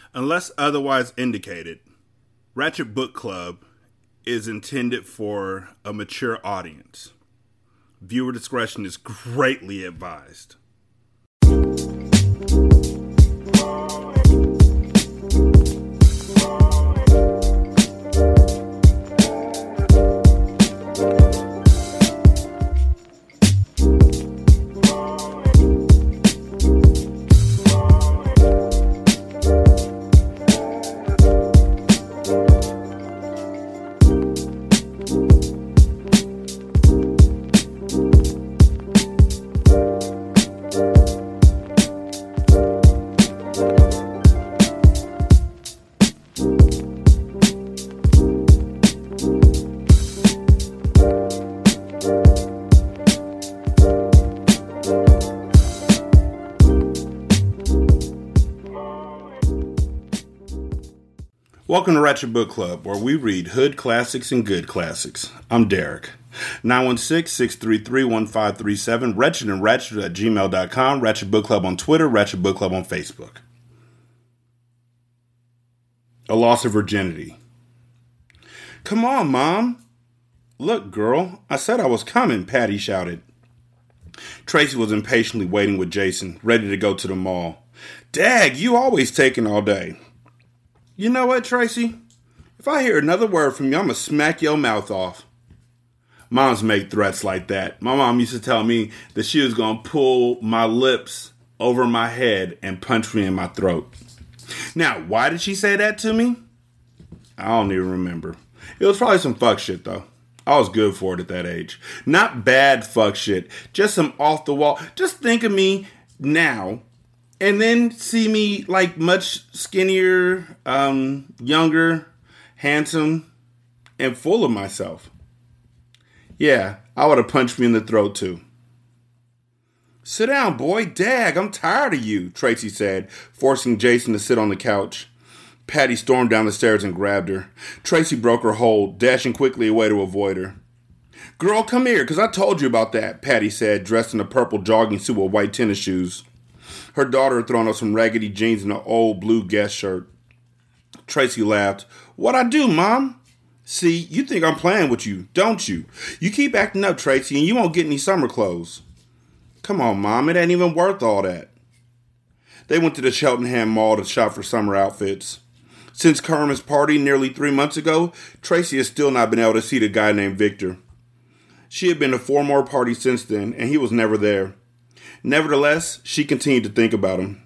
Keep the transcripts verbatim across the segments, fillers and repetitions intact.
Unless otherwise indicated, Ratchet Book Club is intended for a mature audience. Viewer discretion is greatly advised. Welcome to Ratchet Book Club, where we read hood classics and good classics. I'm Derek. nine one six, six three three, one five three seven, Wretched and Ratchet at gmail dot com, Ratchet Book Club on Twitter, Ratchet Book Club on Facebook. A Loss of Virginity. Come on, Mom. Look, girl, I said I was coming, Patty shouted. Tracy was impatiently waiting with Jason, ready to go to the mall. Dag, you always taking all day. You know what, Tracy? If I hear another word from you, I'm going to smack your mouth off. Moms make threats like that. My mom used to tell me that she was going to pull my lips over my head and punch me in my throat. Now, why did she say that to me? I don't even remember. It was probably some fuck shit, though. I was good for it at that age. Not bad fuck shit. Just some off the wall. Just think of me now. And then see me like much skinnier, um, younger, handsome, and full of myself. Yeah, I would have punched me in the throat too. Sit down, boy. Dag, I'm tired of you, Tracy said, forcing Jason to sit on the couch. Patty stormed down the stairs and grabbed her. Tracy broke her hold, dashing quickly away to avoid her. Girl, come here, because I told you about that, Patty said, dressed in a purple jogging suit with white tennis shoes. Her daughter had thrown on some raggedy jeans and an old blue Guess shirt. Tracy laughed. What I do, Mom? See, you think I'm playing with you, don't you? You keep acting up, Tracy, and you won't get any summer clothes. Come on, Mom, it ain't even worth all that. They went to the Cheltenham Mall to shop for summer outfits. Since Kermit's party nearly three months ago, Tracy has still not been able to see the guy named Victor. She had been to four more parties since then, and he was never there. Nevertheless, she continued to think about him.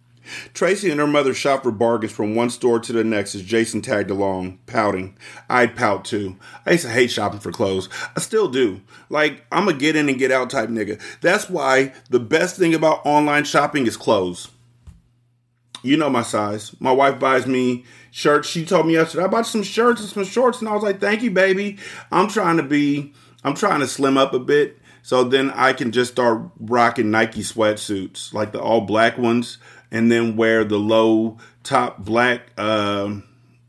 Tracy and her mother shopped for bargains from one store to the next as Jason tagged along, pouting. I'd pout too. I used to hate shopping for clothes. I still do. Like, I'm a get in and get out type nigga. That's why the best thing about online shopping is clothes. You know my size. My wife buys me shirts. She told me yesterday, I bought some shirts and some shorts, and I was like, thank you, baby. I'm trying to be, I'm trying to slim up a bit. So then I can just start rocking Nike sweatsuits, like the all black ones, and then wear the low top black um,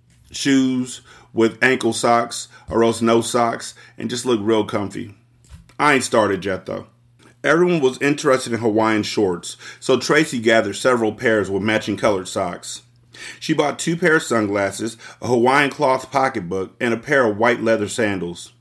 shoes with ankle socks or else no socks and just look real comfy. I ain't started yet, though. Everyone was interested in Hawaiian shorts, so Tracy gathered several pairs with matching colored socks. She bought two pairs of sunglasses, a Hawaiian cloth pocketbook, and a pair of white leather sandals.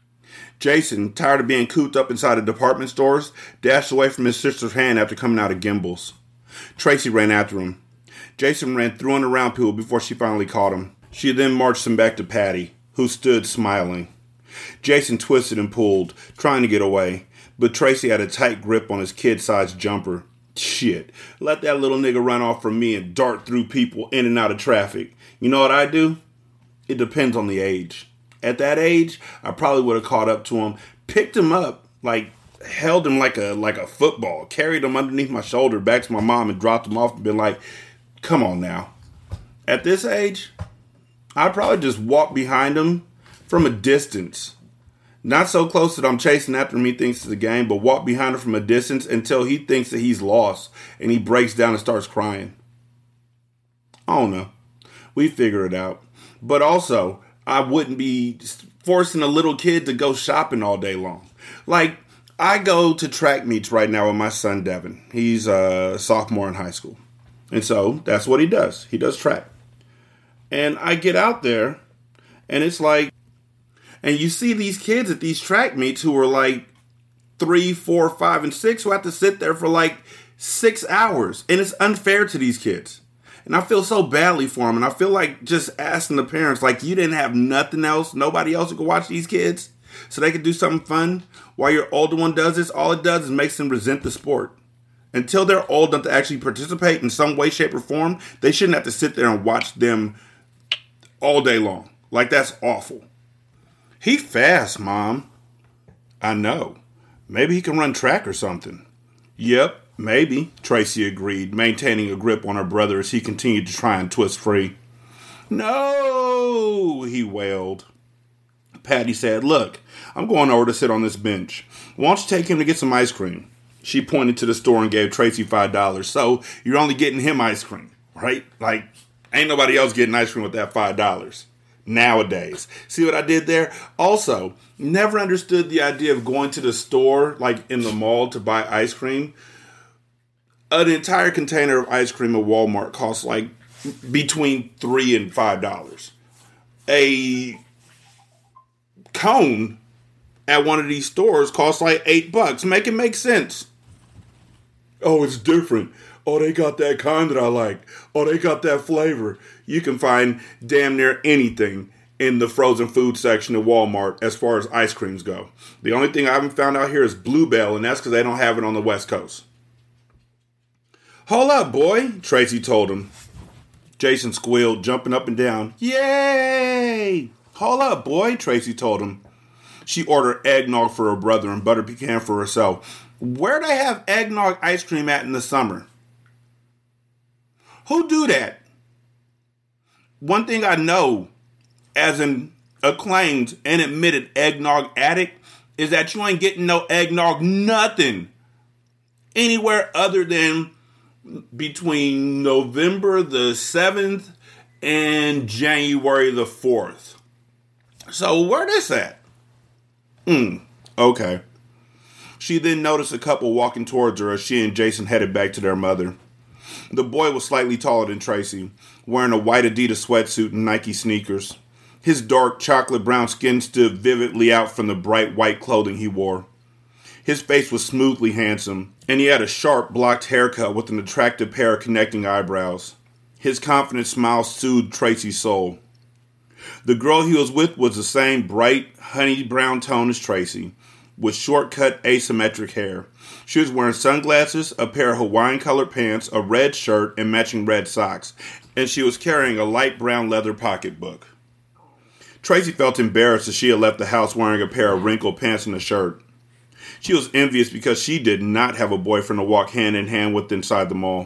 Jason, tired of being cooped up inside of department stores, dashed away from his sister's hand after coming out of Gimbel's. Tracy ran after him. Jason ran through and around people before she finally caught him. She then marched him back to Patty, who stood smiling. Jason twisted and pulled, trying to get away, but Tracy had a tight grip on his kid-sized jumper. Shit, let that little nigga run off from me and dart through people in and out of traffic. You know what I do? It depends on the age. At that age, I probably would have caught up to him, picked him up, like held him like a like a football, carried him underneath my shoulder back to my mom and dropped him off and been like, come on now. At this age, I'd probably just walk behind him from a distance. Not so close that I'm chasing after him, he thinks it's a game, but walk behind him from a distance until he thinks that he's lost and he breaks down and starts crying. I don't know. We figure it out. But also, I wouldn't be forcing a little kid to go shopping all day long. Like, I go to track meets right now with my son, Devin. He's a sophomore in high school. And so that's what he does. He does track. And I get out there, and it's like, and you see these kids at these track meets who are like three, four, five, and six who have to sit there for like six hours. And it's unfair to these kids. And I feel so badly for them. And I feel like just asking the parents, like, you didn't have nothing else, nobody else who could watch these kids so they could do something fun while your older one does this. All it does is makes them resent the sport. Until they're old enough to actually participate in some way, shape, or form, they shouldn't have to sit there and watch them all day long. Like, that's awful. He fast, Mom. I know. Maybe he can run track or something. Yep, maybe, Tracy agreed, maintaining a grip on her brother as he continued to try and twist free. No, he wailed. Patty said, look, I'm going over to sit on this bench. Why don't you take him to get some ice cream? She pointed to the store and gave Tracy five dollars. So you're only getting him ice cream, right? Like, ain't nobody else getting ice cream with that five dollars nowadays. See what I did there? Also, never understood the idea of going to the store, like in the mall, to buy ice cream. An entire container of ice cream at Walmart costs like between three and five dollars. A cone at one of these stores costs like eight bucks. Make it make sense. Oh, it's different. Oh, they got that kind that I like. Oh, they got that flavor. You can find damn near anything in the frozen food section at Walmart as far as ice creams go. The only thing I haven't found out here is Bluebell, and that's because they don't have it on the West Coast. Hold up, boy, Tracy told him. Jason squealed, jumping up and down. Yay! Hold up, boy, Tracy told him. She ordered eggnog for her brother and butter pecan for herself. Where'd they have eggnog ice cream at in the summer? Who do that? One thing I know, as an acclaimed and admitted eggnog addict, is that you ain't getting no eggnog nothing anywhere other than between November the seventh and January the fourth. So where this at? Hmm, okay. She then noticed a couple walking towards her as she and Jason headed back to their mother. The boy was slightly taller than Tracy, wearing a white Adidas sweatsuit and Nike sneakers. His dark chocolate brown skin stood vividly out from the bright white clothing he wore. His face was smoothly handsome, and he had a sharp blocked haircut with an attractive pair of connecting eyebrows. His confident smile soothed Tracy's soul. The girl he was with was the same bright, honey brown tone as Tracy, with short-cut, asymmetric hair. She was wearing sunglasses, a pair of Hawaiian-colored pants, a red shirt, and matching red socks, and she was carrying a light brown leather pocketbook. Tracy felt embarrassed as she had left the house wearing a pair of wrinkled pants and a shirt. She was envious because she did not have a boyfriend to walk hand-in-hand with inside the mall.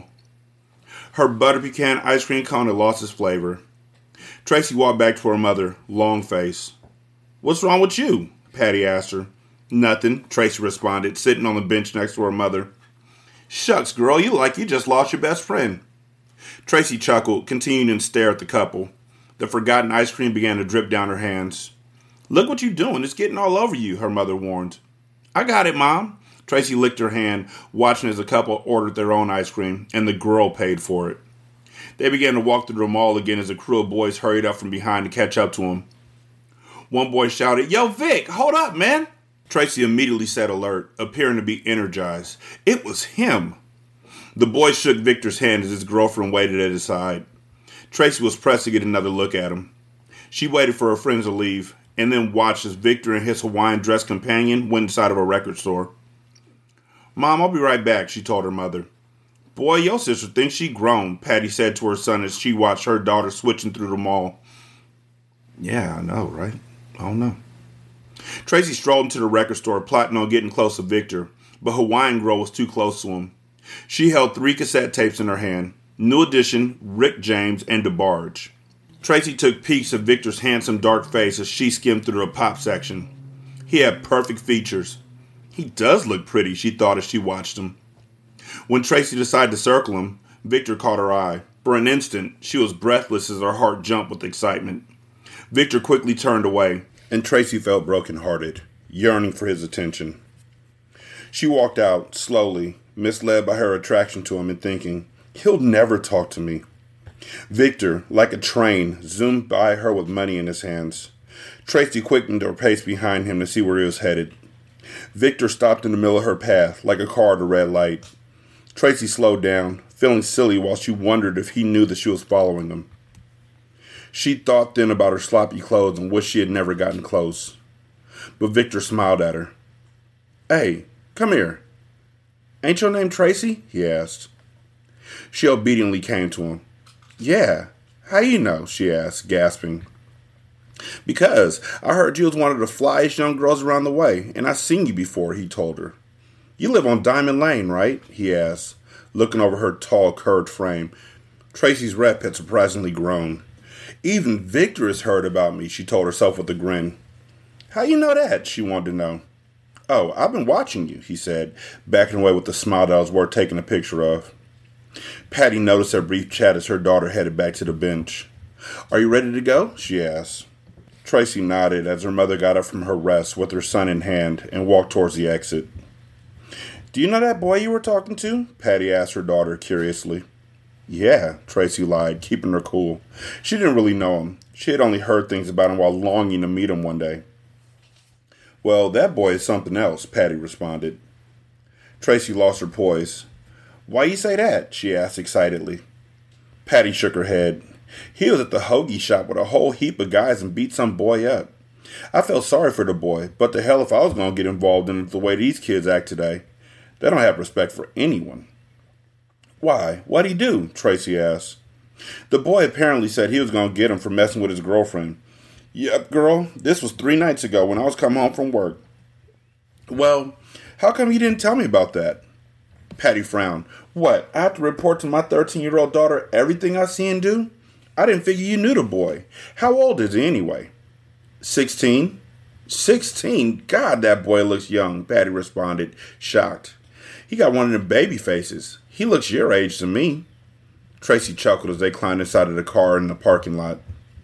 Her butter pecan ice cream cone had lost its flavor. Tracy walked back to her mother, long-faced. What's wrong with you? Patty asked her. Nothing, Tracy responded, sitting on the bench next to her mother. Shucks, girl, you look like you just lost your best friend. Tracy chuckled, continuing to stare at the couple. The forgotten ice cream began to drip down her hands. Look what you're doing, it's getting all over you, her mother warned. I got it, Mom. Tracy licked her hand, watching as the couple ordered their own ice cream, and the girl paid for it. They began to walk through the mall again as a crew of boys hurried up from behind to catch up to them. One boy shouted, Yo, Vic, hold up, man. Tracy immediately set alert, appearing to be energized. It was him. The boy shook Victor's hand as his girlfriend waited at his side. Tracy was pressed to get another look at him. She waited for her friends to leave, and then watched as Victor and his Hawaiian-dressed companion went inside of a record store. Mom, I'll be right back, she told her mother. Boy, your sister thinks she grown, Patty said to her son as she watched her daughter switching through the mall. Yeah, I know, right? I don't know. Tracy strolled into the record store, plotting on getting close to Victor, but Hawaiian Girl was too close to him. She held three cassette tapes in her hand, New Edition, Rick James, and DeBarge. Tracy took peeks at Victor's handsome dark face as she skimmed through the pop section. He had perfect features. He does look pretty, she thought as she watched him. When Tracy decided to circle him, Victor caught her eye. For an instant, she was breathless as her heart jumped with excitement. Victor quickly turned away, and Tracy felt brokenhearted, yearning for his attention. She walked out, slowly, misled by her attraction to him and thinking, He'll never talk to me. Victor, like a train, zoomed by her with money in his hands. Tracy quickened her pace behind him to see where he was headed. Victor stopped in the middle of her path, like a car at a red light. Tracy slowed down, feeling silly while she wondered if he knew that she was following him. She thought then about her sloppy clothes and wished she had never gotten close. But Victor smiled at her. "Hey, come here. Ain't your name Tracy?" he asked. She obediently came to him. "Yeah. How you know?" she asked, gasping. "Because I heard you was one of the flyest young girls around the way, and I seen you before," he told her. "You live on Diamond Lane, right?" he asked, looking over her tall, curved frame. Tracy's rep had surprisingly grown. "Even Victor has heard about me," she told herself with a grin. "How you know that?" she wanted to know. "Oh, I've been watching you," he said, backing away with a smile that was worth taking a picture of. Patty noticed their brief chat as her daughter headed back to the bench. "Are you ready to go?" she asked. Tracy nodded as her mother got up from her rest with her son in hand and walked towards the exit. "Do you know that boy you were talking to?" Patty asked her daughter curiously. "Yeah," Tracy lied, keeping her cool. She didn't really know him. She had only heard things about him while longing to meet him one day. "Well, that boy is something else," Patty responded. Tracy lost her poise. "Why you say that?" she asked excitedly. Patty shook her head. "He was at the hoagie shop with a whole heap of guys and beat some boy up. I felt sorry for the boy, but the hell if I was going to get involved in it the way these kids act today. They don't have respect for anyone." "Why? What'd he do?" Tracy asked. "The boy apparently said he was going to get him for messing with his girlfriend." "Yep, girl. This was three nights ago when I was coming home from work." "Well, how come you didn't tell me about that?" Patty frowned. "What, I have to report to my thirteen-year-old daughter everything I see and do? I didn't figure you knew the boy. How old is he anyway?" Sixteen. Sixteen? God, that boy looks young, Patty responded, shocked. "He got one of them baby faces. He looks your age to me." Tracy chuckled as they climbed inside of the car in the parking lot.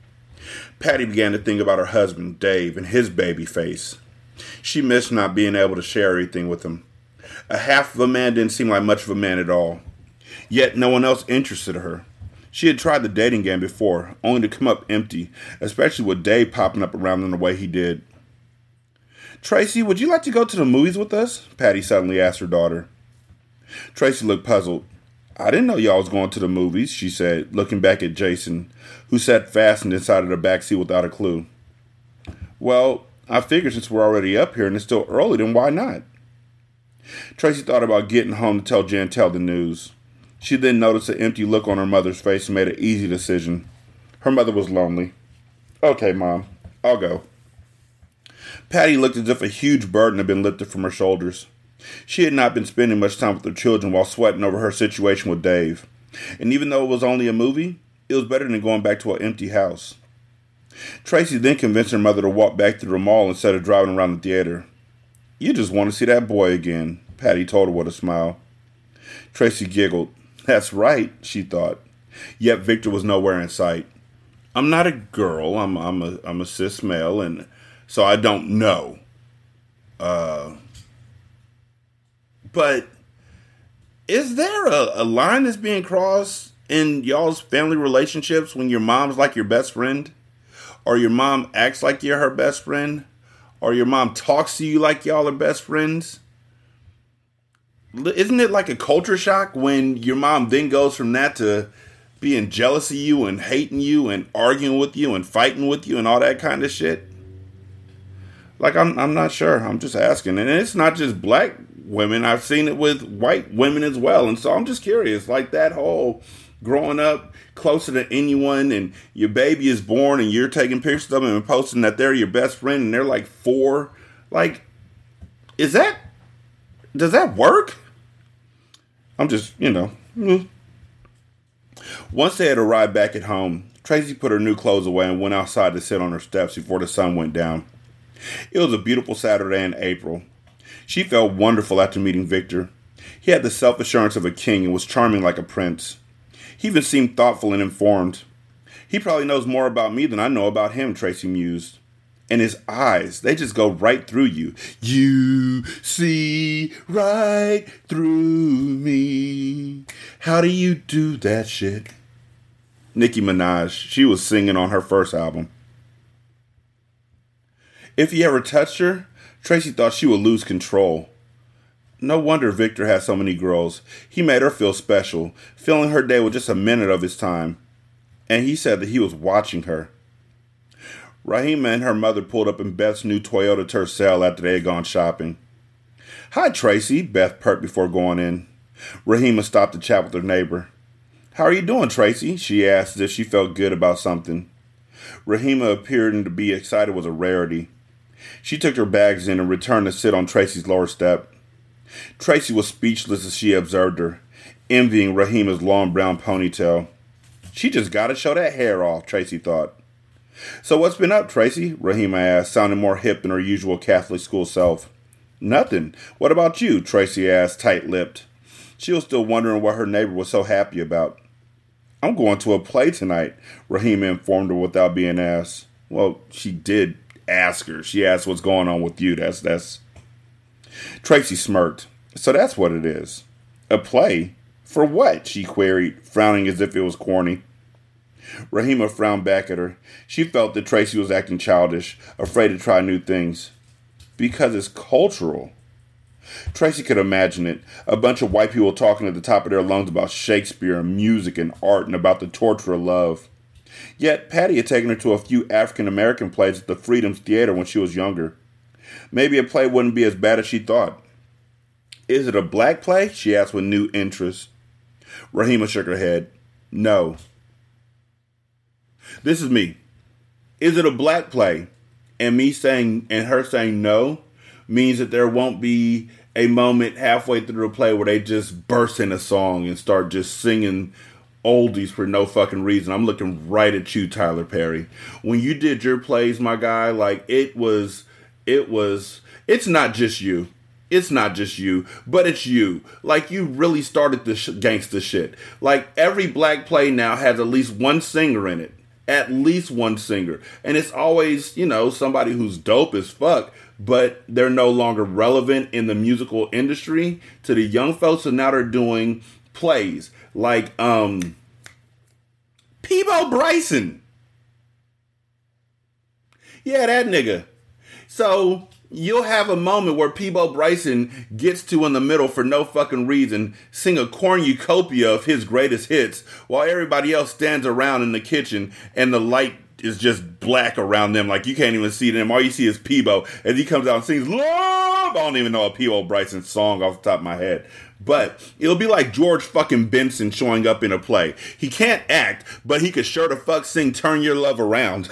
Patty began to think about her husband, Dave, and his baby face. She missed not being able to share everything with him. A half of a man didn't seem like much of a man at all. Yet no one else interested her. She had tried the dating game before, only to come up empty, especially with Dave popping up around in the way he did. "Tracy, would you like to go to the movies with us?" Patty suddenly asked her daughter. Tracy looked puzzled. "I didn't know y'all was going to the movies," she said, looking back at Jason, who sat fastened inside of the back seat without a clue. "Well, I figured since we're already up here and it's still early, then why not?" Tracy thought about getting home to tell Jantel the news. She then noticed the empty look on her mother's face and made an easy decision. Her mother was lonely. "Okay, Mom, I'll go." Patty looked as if a huge burden had been lifted from her shoulders. She had not been spending much time with her children while sweating over her situation with Dave. And even though it was only a movie, it was better than going back to an empty house. Tracy then convinced her mother to walk back to the mall instead of driving around the theater. "You just want to see that boy again," Patty told her with a smile. Tracy giggled. That's right, she thought. Yet Victor was nowhere in sight. "I'm not a girl. I'm I'm a I'm a cis male, and so I don't know." Uh, but is there a, a line that's being crossed in y'all's family relationships when your mom's like your best friend, or your mom acts like you're her best friend, or your mom talks to you like y'all are best friends? Isn't it like a culture shock when your mom then goes from that to being jealous of you and hating you and arguing with you and fighting with you and all that kind of shit? Like, I'm I'm not sure. I'm just asking. And it's not just black women. I've seen it with white women as well. And so I'm just curious, like that whole growing up closer to anyone and your baby is born and you're taking pictures of them and posting that they're your best friend and they're like four. Like, is that, does that work? I'm just, you know. Mm. Once they had arrived back at home, Tracy put her new clothes away and went outside to sit on her steps before the sun went down. It was a beautiful Saturday in April. She felt wonderful after meeting Victor. He had the self-assurance of a king and was charming like a prince. He even seemed thoughtful and informed. He probably knows more about me than I know about him, Tracy mused. And his eyes, they just go right through you. You see right through me. How do you do that shit? Nicki Minaj, she was singing on her first album. If he ever touched her, Tracy thought she would lose control. No wonder Victor had so many girls. He made her feel special, filling her day with just a minute of his time. And he said that he was watching her. Rahima and her mother pulled up in Beth's new Toyota Tercel after they had gone shopping. Hi, Tracy, Beth perked before going in. Rahima stopped to chat with her neighbor. How are you doing, Tracy? She asked as if she felt good about something. Rahima appearing to be excited was a rarity. She took her bags in and returned to sit on Tracy's lower step. Tracy was speechless as she observed her, envying Rahima's long brown ponytail. She just gotta show that hair off, Tracy thought. So what's been up, Tracy? Rahima asked, sounding more hip than her usual Catholic school self. Nothing. What about you? Tracy asked, tight-lipped. She was still wondering what her neighbor was so happy about. I'm going to a play tonight, Rahima informed her without being asked. Well, she did ask her. She asked what's going on with you. That's, that's... Tracy smirked. So that's what it is. A play? For what? She queried, frowning as if it was corny. Rahima frowned back at her. She felt that Tracy was acting childish, afraid to try new things. Because it's cultural. Tracy could imagine it. A bunch of white people talking at the top of their lungs about Shakespeare and music and art and about the torture of love. Yet Patty had taken her to a few African-American plays at the Freedom's Theater when she was younger. Maybe a play wouldn't be as bad as she thought. Is it a black play? She asked with new interest. Rahima shook her head. No. This is me. Is it a black play? And me saying, and her saying no, means that there won't be a moment halfway through the play where they just burst in a song and start just singing oldies for no fucking reason. I'm looking right at you, Tyler Perry. When you did your plays, my guy, like it was, it was, it's not just you. It's not just you, but it's you. Like, you really started this sh- gangsta shit. Like, every black play now has at least one singer in it. At least one singer. And it's always, you know, somebody who's dope as fuck, but they're no longer relevant in the musical industry to the young folks, and now they're doing plays. Like, um, Peabo Bryson. Yeah, that nigga. So you'll have a moment where Peabo Bryson gets to, in the middle for no fucking reason, sing a cornucopia of his greatest hits while everybody else stands around in the kitchen and the light is just black around them. Like, you can't even see them. All you see is Peabo as he comes out and sings Love. I don't even know a Peabo Bryson song off the top of my head. But it'll be like George fucking Benson showing up in a play. He can't act, but he could sure to fuck sing Turn Your Love Around.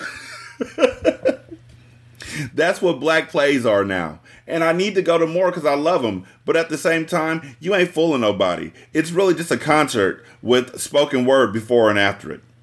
That's what black plays are now. And I need to go to more because I love them. But at the same time, you ain't fooling nobody. It's really just a concert with spoken word before and after it.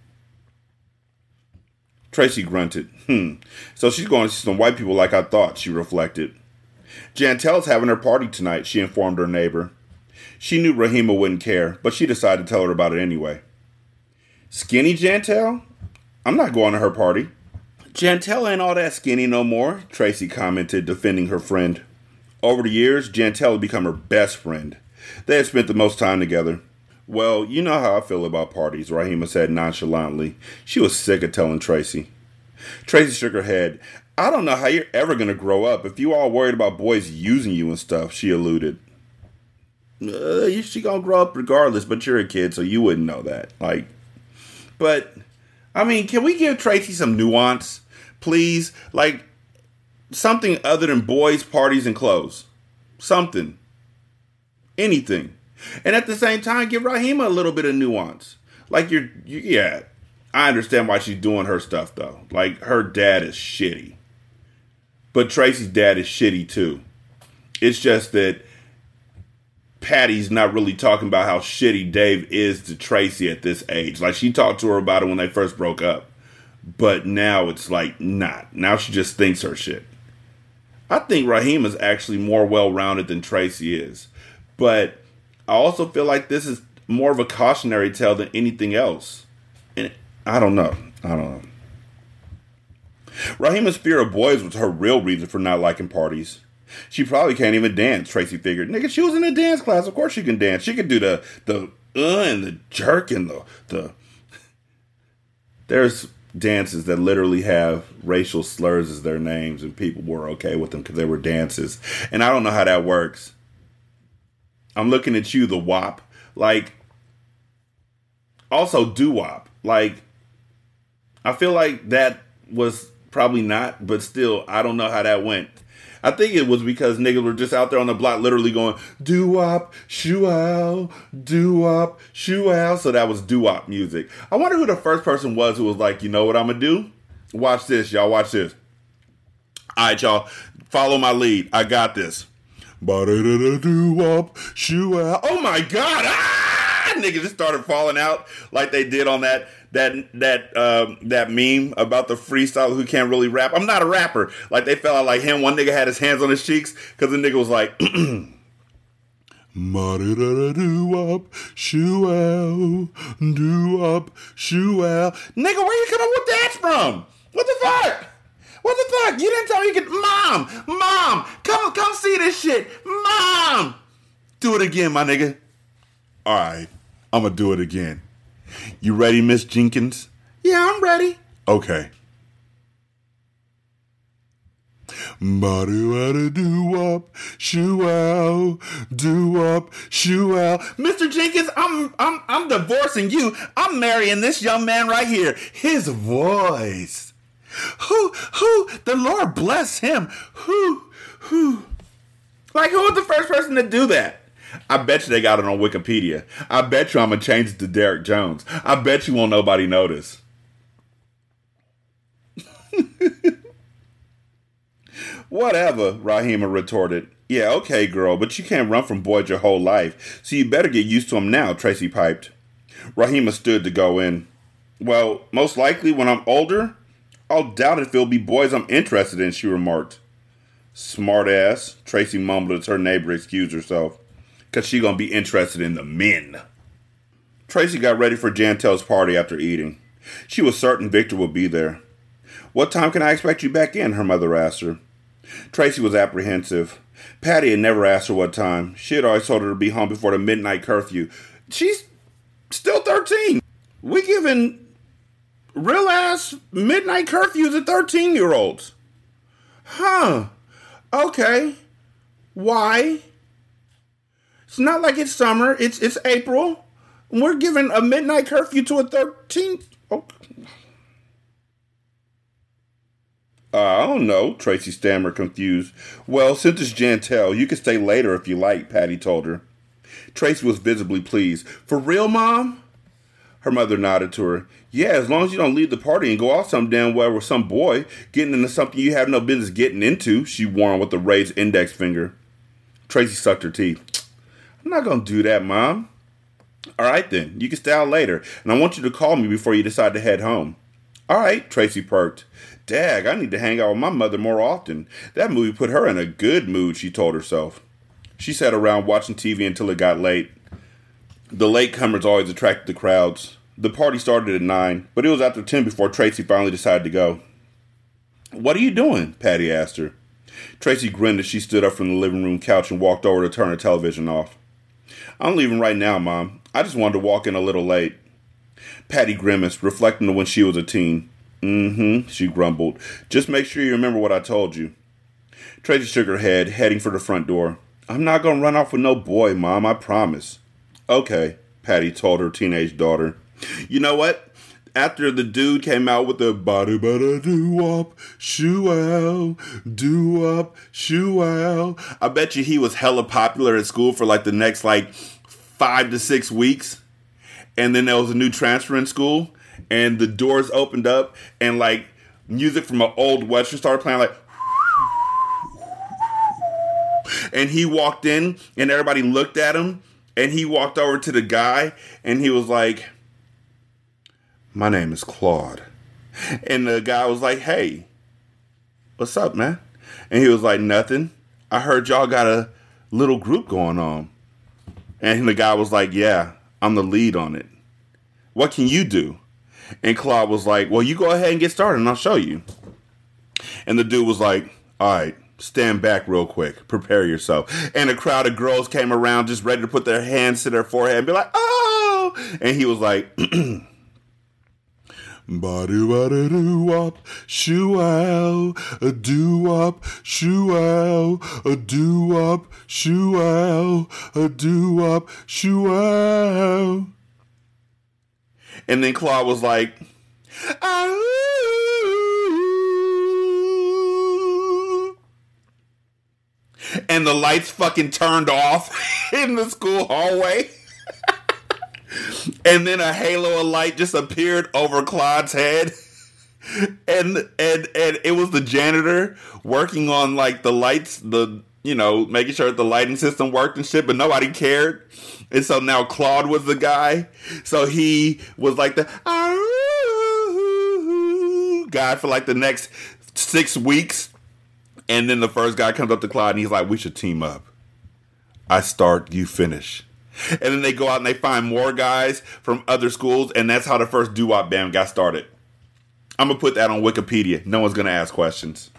Tracy grunted. Hmm. So she's going to see some white people like I thought, she reflected. Jantel's having her party tonight, she informed her neighbor. She knew Rahima wouldn't care, but she decided to tell her about it anyway. Skinny Jantel? I'm not going to her party. Jantel ain't all that skinny no more, Tracy commented, defending her friend. Over the years, Jantel had become her best friend. They had spent the most time together. Well, you know how I feel about parties, Rahima said nonchalantly. She was sick of telling Tracy. Tracy shook her head. I don't know how you're ever going to grow up if you all worried about boys using you and stuff, she alluded. Uh, she gonna grow up regardless, but you're a kid, so you wouldn't know that. Like, but, I mean, can we give Tracy some nuance? Please, like, something other than boys, parties, and clothes. Something. Anything. And at the same time, give Rahima a little bit of nuance. Like, you're, you, yeah, I understand why she's doing her stuff, though. Like, her dad is shitty. But Tracy's dad is shitty, too. It's just that Patty's not really talking about how shitty Dave is to Tracy at this age. Like, she talked to her about it when they first broke up. But now it's like, not. Now she just thinks her shit. I think Rahima's actually more well-rounded than Tracy is. But I also feel like this is more of a cautionary tale than anything else. And I don't know. I don't know. Rahima's fear of boys was her real reason for not liking parties. She probably can't even dance, Tracy figured. Nigga, she was in a dance class. Of course she can dance. She could do the the uh and the jerk and the the. There's dances that literally have racial slurs as their names, and people were okay with them because they were dances. And I don't know how that works. I'm looking at you, the W A P. Like, also doo-wop. Like, I feel like that was probably not, but still, I don't know how that went. I think it was because niggas were just out there on the block literally going, doo-wop, shoo-ow, doo-wop, shoo-ow. So that was doo-wop music. I wonder who the first person was who was like, you know what I'm going to do? Watch this, y'all. Watch this. All right, y'all. Follow my lead. I got this. Doo-wop, shoo-ow. Oh, my God. Ah! Niggas just started falling out like they did on that that that um, that meme about the freestyler who can't really rap. I'm not a rapper. Like, they fell out like him. One nigga had his hands on his cheeks because the nigga was like, doo-wop, shoo-ow, doo-wop, shoo-ow. Nigga, where you come up with that from? What the fuck? What the fuck? You didn't tell me you could. Mom, mom, come come see this shit. Mom, do it again, my nigga. All right, I'm gonna do it again. You ready, Miss Jenkins? Yeah, I'm ready. Okay. Doo-wop, shoo-ow, doo-wop, shoo-ow. Mister Jenkins, I'm I'm I'm divorcing you. I'm marrying this young man right here. His voice. Who who the Lord bless him. Who who like who was the first person to do that? I bet you they got it on Wikipedia. I bet you I'm going to change it to Derek Jones. I bet you won't nobody notice. Whatever, Rahima retorted. Yeah, okay, girl, but you can't run from boys your whole life, so you better get used to them now, Tracy piped. Rahima stood to go in. Well, most likely when I'm older, I'll doubt if it'll be boys I'm interested in, she remarked. Smart ass, Tracy mumbled as her neighbor excused herself. Because she going to be interested in the men. Tracy got ready for Jantel's party after eating. She was certain Victor would be there. What time can I expect you back in? Her mother asked her. Tracy was apprehensive. Patty had never asked her what time. She had always told her to be home before the midnight curfew. She's still thirteen. We giving real-ass midnight curfews to thirteen-year-olds. Huh. Okay. Why? It's not like it's summer. It's it's April. And we're giving a midnight curfew to a thirteenth. Oh. Uh, I don't know, Tracy stammered, confused. Well, since it's Jantel, you can stay later if you like, Patty told her. Tracy was visibly pleased. For real, Mom? Her mother nodded to her. Yeah, as long as you don't leave the party and go off some damn well with some boy getting into something you have no business getting into, she warned with a raised index finger. Tracy sucked her teeth. I'm not going to do that, Mom. All right, then. You can stay out later, and I want you to call me before you decide to head home. All right, Tracy perked. Dag, I need to hang out with my mother more often. That movie put her in a good mood, she told herself. She sat around watching T V until it got late. The latecomers always attracted the crowds. The party started at nine, but it was after ten before Tracy finally decided to go. What are you doing? Patty asked her. Tracy grinned as she stood up from the living room couch and walked over to turn her television off. I'm leaving right now, Mom. I just wanted to walk in a little late. Patty grimaced, reflecting on when she was a teen. Mm-hmm, she grumbled. Just make sure you remember what I told you. Tracy shook her head, heading for the front door. I'm not going to run off with no boy, Mom, I promise. Okay, Patty told her teenage daughter. You know what? After the dude came out with the bada bada doo-wop, shoo-ow, doo-wop, shoo-ow, I bet you he was hella popular at school for like the next like five to six weeks. And then there was a new transfer in school, and the doors opened up, and like music from an old Western started playing, like, and he walked in, and everybody looked at him, and he walked over to the guy, and he was like, my name is Claude. And the guy was like, hey, what's up, man? And he was like, nothing. I heard y'all got a little group going on. And the guy was like, yeah, I'm the lead on it. What can you do? And Claude was like, well, you go ahead and get started and I'll show you. And the dude was like, all right, stand back real quick. Prepare yourself. And a crowd of girls came around just ready to put their hands to their forehead and be like, oh! And he was like, ba-do-ba-do-do-wop, shoo-ow, a do-wop, shoo-ow, a do-wop, shoo-ow, a do-wop, shoo-ow. And then Claude was like, oh. And the lights fucking turned off in the school hallway. And then a halo of light just appeared over Claude's head. And and and it was the janitor working on like the lights, the you know, making sure that the lighting system worked and shit, but nobody cared. And so now Claude was the guy. So he was like the guy for like the next six weeks. And then the first guy comes up to Claude and he's like, we should team up. I start, you finish. And then they go out and they find more guys from other schools, and that's how the first doo-wop band got started. I'm going to put that on Wikipedia. No one's going to ask questions.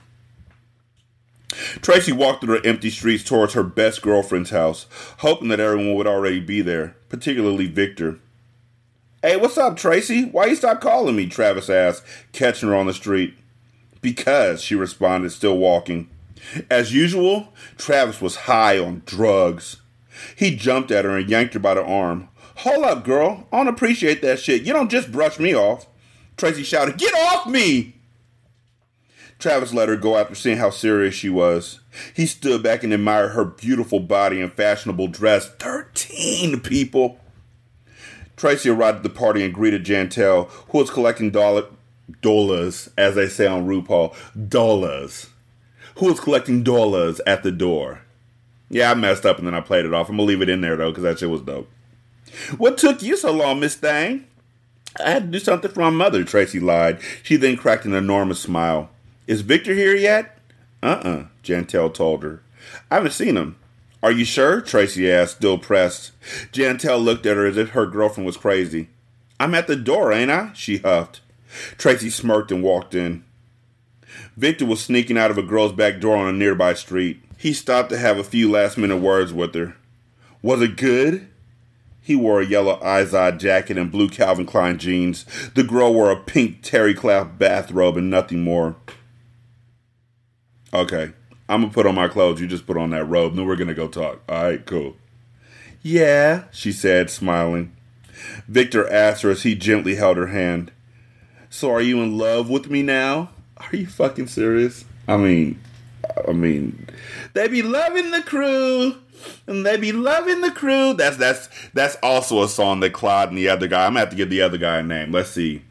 Tracy walked through the empty streets towards her best girlfriend's house, hoping that everyone would already be there, particularly Victor. Hey, what's up, Tracy? Why you stop calling me? Travis asked, catching her on the street. Because, she responded, still walking. As usual, Travis was high on drugs. He jumped at her and yanked her by the arm. Hold up, girl. I don't appreciate that shit. You don't just brush me off. Tracy shouted, get off me! Travis let her go after seeing how serious she was. He stood back and admired her beautiful body and fashionable dress. Thirteen people! Tracy arrived at the party and greeted Jantel, who was collecting dollar, dollars, as they say on RuPaul. Dollars. Who was collecting dollars at the door. Yeah, I messed up and then I played it off. I'm going to leave it in there, though, because that shit was dope. What took you so long, Miss Thang? I had to do something for my mother, Tracy lied. She then cracked an enormous smile. Is Victor here yet? Uh-uh, Jantel told her. I haven't seen him. Are you sure? Tracy asked, still pressed. Jantel looked at her as if her girlfriend was crazy. I'm at the door, ain't I? She huffed. Tracy smirked and walked in. Victor was sneaking out of a girl's back door on a nearby street. He stopped to have a few last-minute words with her. Was it good? He wore a yellow Izod jacket and blue Calvin Klein jeans. The girl wore a pink terry cloth bathrobe and nothing more. Okay, I'm going to put on my clothes. You just put on that robe, and then we're going to go talk. All right, cool. Yeah, she said, smiling. Victor asked her as he gently held her hand. So are you in love with me now? Are you fucking serious? I mean... I mean, they be loving the crew, and they be loving the crew. That's that's that's also a song that Claude and the other guy. I'm gonna have to give the other guy a name. Let's see,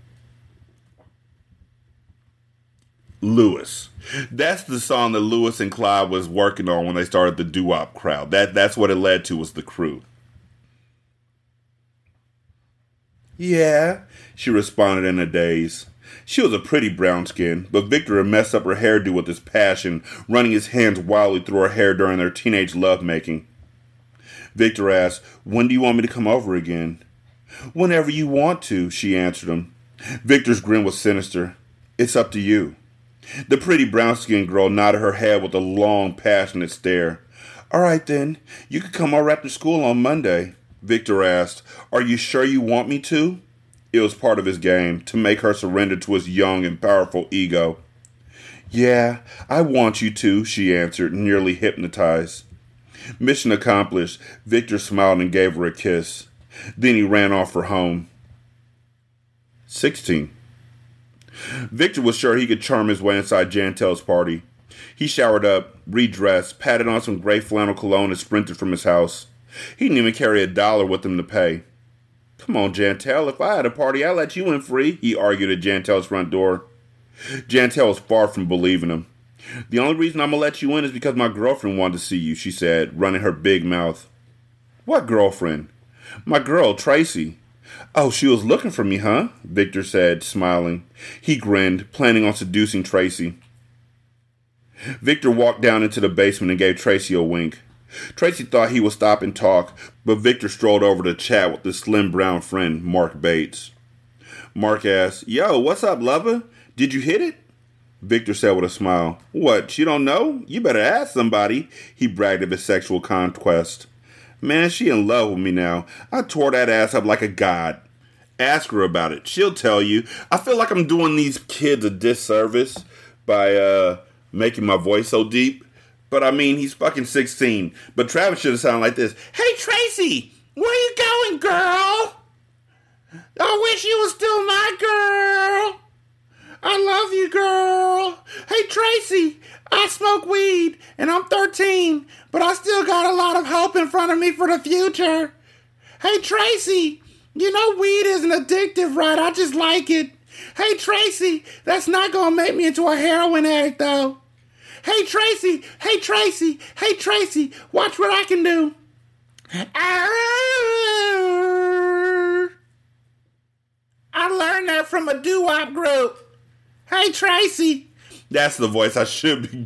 Lewis. That's the song that Lewis and Claude was working on when they started the doo-wop crowd. That that's what it led to, was the crew. Yeah, she responded in a daze. She was a pretty brown skin, but Victor had messed up her hairdo with his passion, running his hands wildly through her hair during their teenage lovemaking. Victor asked, when do you want me to come over again? Whenever you want to, she answered him. Victor's grin was sinister. It's up to you. The pretty brown-skinned girl nodded her head with a long, passionate stare. All right, then. You can come over after school on Monday. Victor asked, are you sure you want me to? It was part of his game, to make her surrender to his young and powerful ego. Yeah, I want you to, she answered, nearly hypnotized. Mission accomplished. Victor smiled and gave her a kiss. Then he ran off for home. Sixteen. Victor was sure he could charm his way inside Jantel's party. He showered up, redressed, patted on some gray flannel cologne and sprinted from his house. He didn't even carry a dollar with him to pay. Come on, Jantel, if I had a party, I'd let you in free, he argued at Jantel's front door. Jantel was far from believing him. The only reason I'm going to let you in is because my girlfriend wanted to see you, she said, running her big mouth. What girlfriend? My girl, Tracy. Oh, she was looking for me, huh? Victor said, smiling. He grinned, planning on seducing Tracy. Victor walked down into the basement and gave Tracy a wink. Tracy thought he would stop and talk, but Victor strolled over to chat with his slim brown friend, Mark Bates. Mark asked, Yo, what's up, lover? Did you hit it? Victor said with a smile. What, you don't know? You better ask somebody. He bragged of his sexual conquest. Man, she in love with me now. I tore that ass up like a god. Ask her about it. She'll tell you. I feel like I'm doing these kids a disservice by uh, making my voice so deep. But I mean, he's fucking sixteen. But Travis should have sounded like this. Hey, Tracy, where you going, girl? I wish you was still my girl. I love you, girl. Hey, Tracy, I smoke weed, and I'm thirteen, but I still got a lot of hope in front of me for the future. Hey, Tracy, you know weed isn't addictive, right? I just like it. Hey, Tracy, that's not going to make me into a heroin addict, though. Hey, Tracy, hey, Tracy, hey, Tracy, watch what I can do. I learned that from a doo-wop group. Hey, Tracy. That's the voice I should be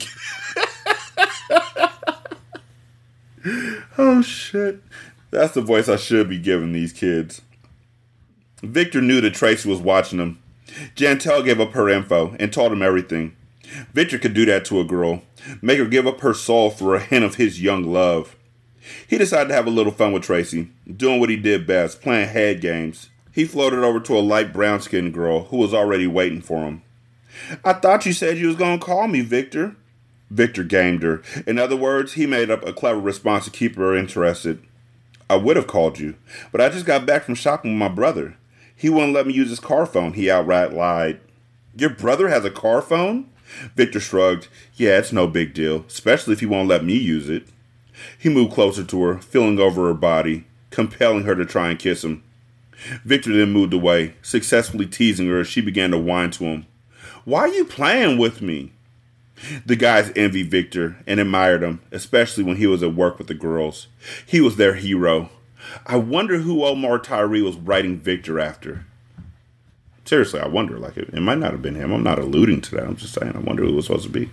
giving. Oh, shit. That's the voice I should be giving these kids. Victor knew that Tracy was watching him. Jantel gave up her info and told him everything. Victor could do that to a girl. Make her give up her soul for a hint of his young love. He decided to have a little fun with Tracy, doing what he did best, playing head games. He floated over to a light brown-skinned girl who was already waiting for him. I thought you said you was going to call me, Victor. Victor gamed her. In other words, he made up a clever response to keep her interested. I would have called you, but I just got back from shopping with my brother. He wouldn't let me use his car phone, he outright lied. Your brother has a car phone? Victor shrugged. Yeah, it's no big deal, especially if he won't let me use it. He moved closer to her, feeling over her body, compelling her to try and kiss him. Victor then moved away, successfully teasing her as she began to whine to him. Why are you playing with me? The guys envied Victor and admired him, especially when he was at work with the girls. He was their hero. I wonder who Omar Tyree was writing Victor after. Seriously, I wonder. Like, it, it might not have been him. I'm not alluding to that. I'm just saying, I wonder who it was supposed to be.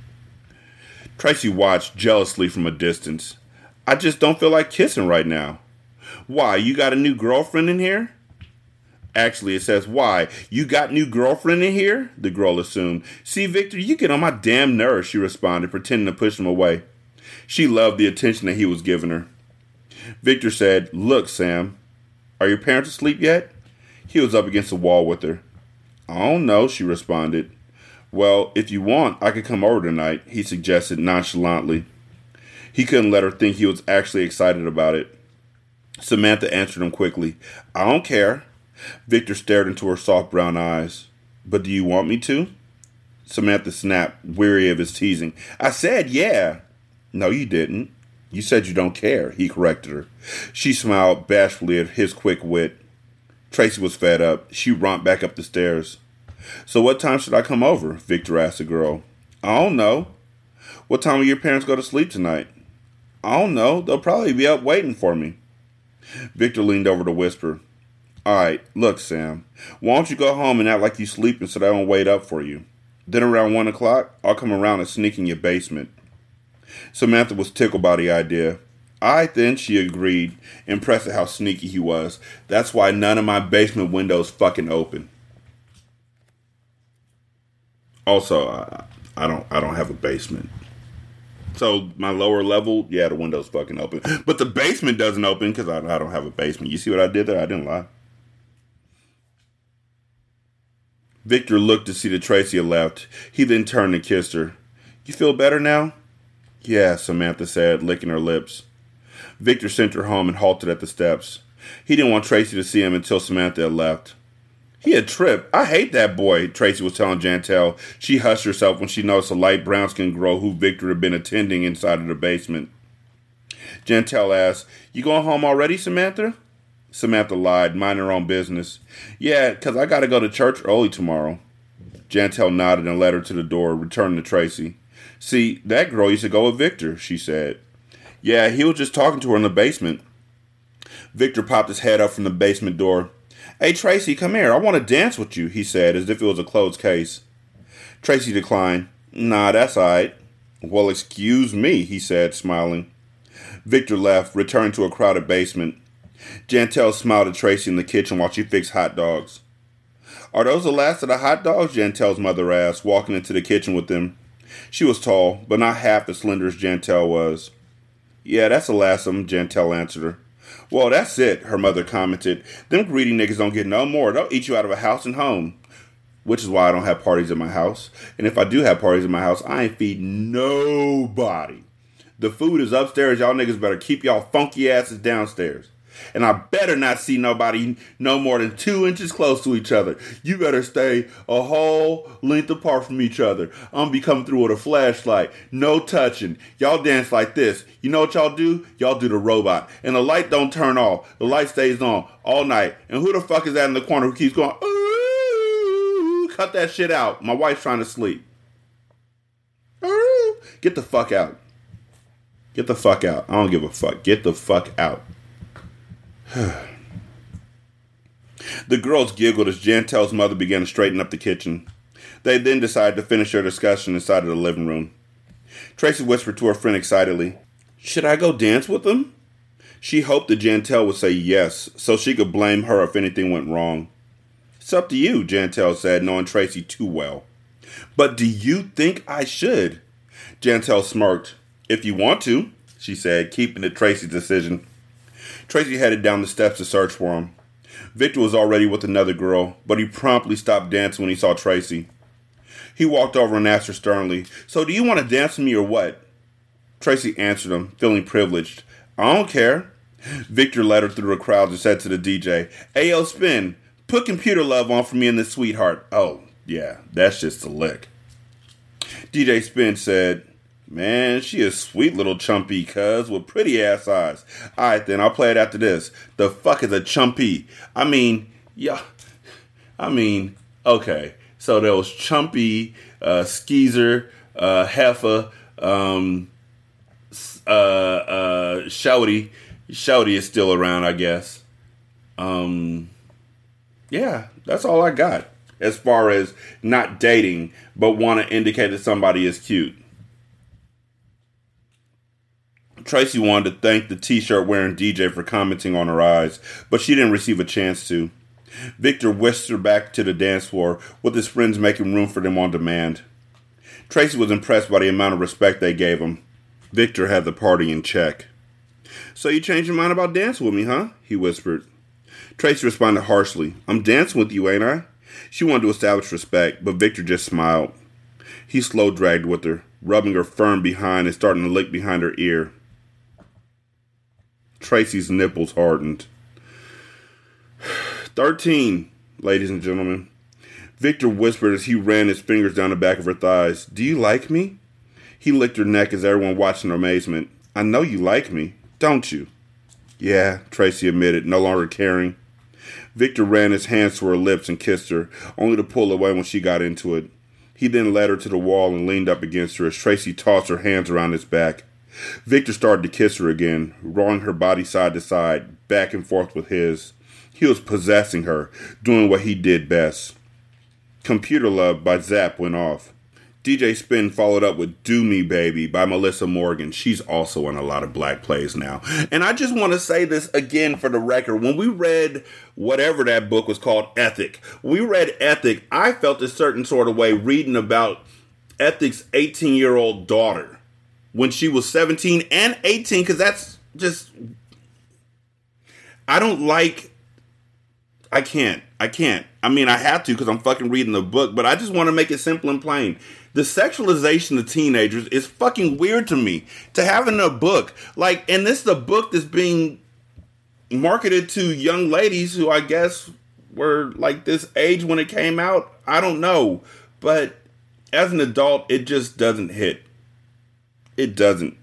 Tracy watched jealously from a distance. I just don't feel like kissing right now. Why, you got a new girlfriend in here? Actually, it says, why, you got new girlfriend in here? The girl assumed. See, Victor, you get on my damn nerves, she responded, pretending to push him away. She loved the attention that he was giving her. Victor said, look, Sam, are your parents asleep yet? He was up against the wall with her. I don't know, she responded. Well, if you want, I could come over tonight, he suggested nonchalantly. He couldn't let her think he was actually excited about it. Samantha answered him quickly. I don't care. Victor stared into her soft brown eyes. But do you want me to? Samantha snapped, weary of his teasing. I said yeah. No, you didn't. You said you don't care, he corrected her. She smiled bashfully at his quick wit. Tracy was fed up. She romped back up the stairs. So what time should I come over? Victor asked the girl. I don't know. What time will your parents go to sleep tonight? I don't know. They'll probably be up waiting for me. Victor leaned over to whisper. All right, look, Sam. Why don't you go home and act like you're sleeping so that I don't wait up for you? Then around one o'clock, I'll come around and sneak in your basement. Samantha was tickled by the idea. All right, then, she agreed, impressed at how sneaky he was. That's why none of my basement windows fucking open. Also, I, I don't I don't have a basement. So my lower level, yeah, the window's fucking open. But the basement doesn't open because I, I don't have a basement. You see what I did there? I didn't lie. Victor looked to see that Tracy had left. He then turned and kissed her. You feel better now? Yeah, Samantha said, licking her lips. Victor sent her home and halted at the steps. He didn't want Tracy to see him until Samantha had left. He had tripped. I hate that boy, Tracy was telling Jantel. She hushed herself when she noticed a light brown-skinned girl who Victor had been attending inside of the basement. Jantel asked, You going home already, Samantha? Samantha lied, minding her own business. Yeah, because I got to go to church early tomorrow. Jantel nodded and led her to the door, returning to Tracy. See, that girl used to go with Victor, she said. Yeah, he was just talking to her in the basement. Victor popped his head up from the basement door. Hey, Tracy, come here. I want to dance with you, he said, as if it was a closed case. Tracy declined. Nah, that's all right. Well, excuse me, he said, smiling. Victor left, returning to a crowded basement. Jantel smiled at Tracy in the kitchen while she fixed hot dogs. Are those the last of the hot dogs? Jantel's mother asked, walking into the kitchen with them. She was tall, but not half as slender as Jantel was. Yeah, that's the last of them, Jantel answered her. Well, that's it, her mother commented. Them greedy niggas don't get no more. They'll eat you out of a house and home. Which is why I don't have parties in my house. And if I do have parties in my house, I ain't feeding nobody. The food is upstairs. Y'all niggas better keep y'all funky asses downstairs. And I better not see nobody no more than two inches close to each other. You better stay a whole length apart from each other. I'm gonna be coming through with a flashlight. No touching. Y'all dance like this. You know what y'all do? Y'all do the robot. And the light don't turn off. The light stays on all night. And who the fuck is that in the corner who keeps going, ooh, cut that shit out. My wife's trying to sleep. Ooh, get the fuck out. Get the fuck out. I don't give a fuck. Get the fuck out. The girls giggled as Jantel's mother began to straighten up the kitchen. They then decided to finish their discussion inside of the living room. Tracy whispered to her friend excitedly, Should I go dance with them? She hoped that Jantel would say yes, so she could blame her if anything went wrong. It's up to you, Jantel said, knowing Tracy too well. But do you think I should? Jantel smirked. If you want to, she said, keeping it Tracy's decision. Tracy headed down the steps to search for him. Victor was already with another girl, but he promptly stopped dancing when he saw Tracy. He walked over and asked her sternly, So do you want to dance with me or what? Tracy answered him, feeling privileged. I don't care. Victor led her through the crowd and said to the D J, Hey, yo, Spin, put Computer Love on for me and this sweetheart. Oh, yeah, that's just a lick. D J Spin said, Man, she is sweet little chumpy, cuz, with pretty ass eyes. Alright then, I'll play it after this. The fuck is a chumpy? I mean, yeah, I mean, okay. So there was Chumpy, uh, Skeezer, uh, Heffa, um, uh, uh, Shouty. Shouty is still around, I guess. Um, yeah, that's all I got. As far as not dating, but want to indicate that somebody is cute. Tracy wanted to thank the t-shirt wearing D J for commenting on her eyes, but she didn't receive a chance to. Victor whisked her back to the dance floor, with his friends making room for them on demand. Tracy was impressed by the amount of respect they gave him. Victor had the party in check. So you changed your mind about dancing with me, huh? He whispered. Tracy responded harshly. I'm dancing with you, ain't I? She wanted to establish respect, but Victor just smiled. He slow dragged with her, rubbing her firm behind and starting to lick behind her ear. Tracy's nipples hardened. Thirteen, ladies and gentlemen. Victor whispered as he ran his fingers down the back of her thighs. Do you like me? He licked her neck as everyone watched in amazement. I know you like me, don't you? Yeah, Tracy admitted, no longer caring. Victor ran his hands to her lips and kissed her, only to pull away when she got into it. He then led her to the wall and leaned up against her as Tracy tossed her hands around his back. Victor started to kiss her again, rolling her body side to side, back and forth with his. He was possessing her, doing what he did best. Computer Love by Zapp went off. D J Spin followed up with Do Me Baby by Melissa Morgan. She's also in a lot of black plays now. And I just want to say this again for the record. When we read whatever that book was called, Ethic, when we read Ethic, I felt a certain sort of way reading about Ethic's eighteen-year-old daughter when she was seventeen and eighteen, because that's just, I don't like, I can't, I can't. I mean, I have to because I'm fucking reading the book, but I just want to make it simple and plain. The sexualization of teenagers is fucking weird to me. To have in a book, like, and this is a book that's being marketed to young ladies who I guess were like this age when it came out. I don't know. But as an adult, it just doesn't hit. It doesn't.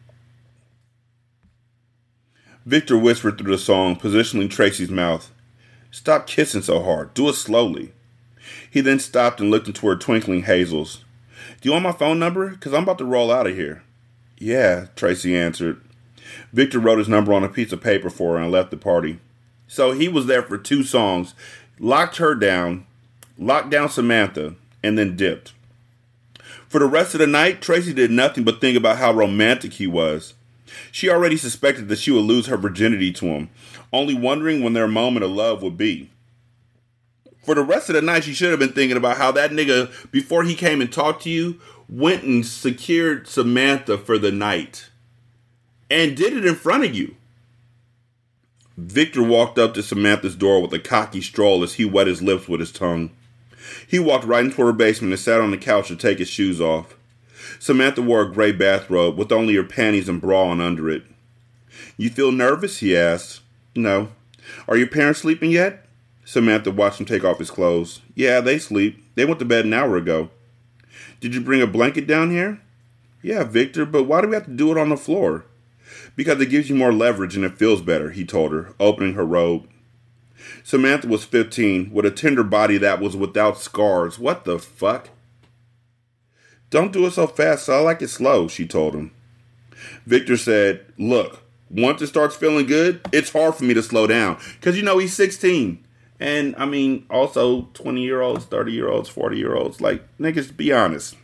Victor whispered through the song, positioning Tracy's mouth. Stop kissing so hard. Do it slowly. He then stopped and looked into her twinkling hazels. Do you want my phone number? Because I'm about to roll out of here. Yeah, Tracy answered. Victor wrote his number on a piece of paper for her and left the party. So he was there for two songs, locked her down, locked down Samantha, and then dipped. For the rest of the night, Tracy did nothing but think about how romantic he was. She already suspected that she would lose her virginity to him, only wondering when their moment of love would be. For the rest of the night, she should have been thinking about how that nigga, before he came and talked to you, went and secured Samantha for the night. And did it in front of you. Victor walked up to Samantha's door with a cocky stroll as he wet his lips with his tongue. He walked right into her basement and sat on the couch to take his shoes off. Samantha wore a gray bathrobe with only her panties and bra on under it. "You feel nervous?" he asked. "No." "Are your parents sleeping yet?" Samantha watched him take off his clothes. "Yeah, they sleep. They went to bed an hour ago." "Did you bring a blanket down here?" "Yeah, Victor, but why do we have to do it on the floor?" "Because it gives you more leverage and it feels better," he told her, opening her robe. Samantha was fifteen, with a tender body that was without scars. What the fuck? "Don't do it so fast, so I like it slow," she told him. Victor said, "Look, once it starts feeling good, it's hard for me to slow down." Because, you know, he's sixteen. And, I mean, also twenty-year-olds, thirty-year-olds, forty-year-olds. Like, niggas, be honest.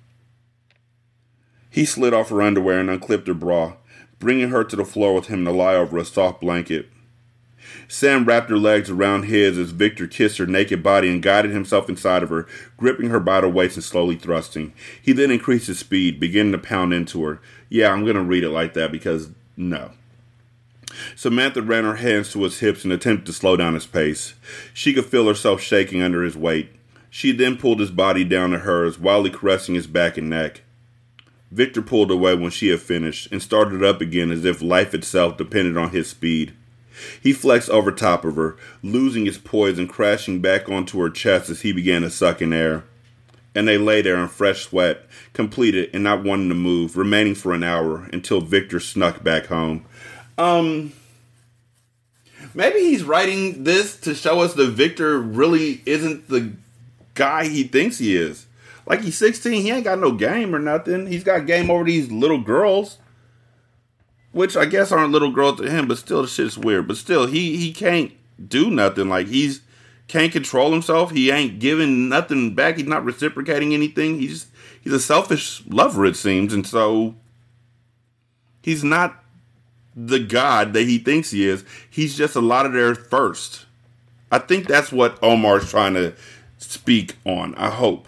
He slid off her underwear and unclipped her bra, bringing her to the floor with him to lie over a soft blanket. Sam wrapped her legs around his as Victor kissed her naked body and guided himself inside of her, gripping her by the waist and slowly thrusting. He then increased his speed, beginning to pound into her. Yeah, I'm going to read it like that because, no. Samantha ran her hands to his hips and attempted to slow down his pace. She could feel herself shaking under his weight. She then pulled his body down to hers, wildly caressing his back and neck. Victor pulled away when she had finished and started up again as if life itself depended on his speed. He flexed over top of her, losing his poise and crashing back onto her chest as he began to suck in air. And they lay there in fresh sweat, completed and not wanting to move, remaining for an hour until Victor snuck back home. Um, maybe he's writing this to show us that Victor really isn't the guy he thinks he is. Like, he's sixteen, he ain't got no game or nothing. He's got game over these little girls. Which I guess aren't little girls to him, but still the shit's weird. But still, he, he can't do nothing. Like, he's can't control himself. He ain't giving nothing back. He's not reciprocating anything. He's he's a selfish lover, it seems. And so he's not the god that he thinks he is. He's just a lot of their first. I think that's what Omar's trying to speak on, I hope.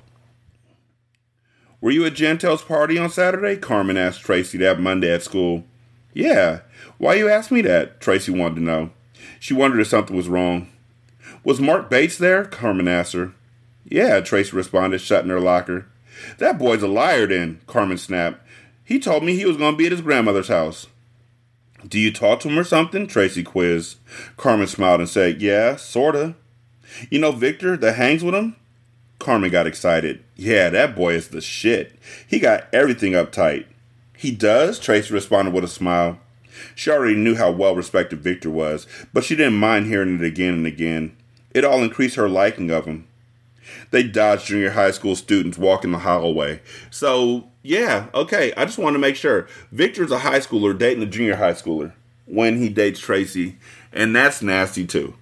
"Were you at Jantel's party on Saturday?" Carmen asked Tracy that Monday at school. "Yeah. Why you ask me that?" Tracy wanted to know. She wondered if something was wrong. "Was Mark Bates there?" Carmen asked her. "Yeah," Tracy responded, shutting her locker. "That boy's a liar then," Carmen snapped. "He told me he was going to be at his grandmother's house." "Do you talk to him or something?" Tracy quizzed. Carmen smiled and said, "Yeah, sorta." "You know Victor that hangs with him?" Carmen got excited. "Yeah, that boy is the shit. He got everything uptight." "He does?" Tracy responded with a smile. She already knew how well-respected Victor was, but she didn't mind hearing it again and again. It all increased her liking of him. They dodged junior high school students walking the hallway. So, yeah, okay, I just want to make sure. Victor's a high schooler dating a junior high schooler when he dates Tracy, and that's nasty too.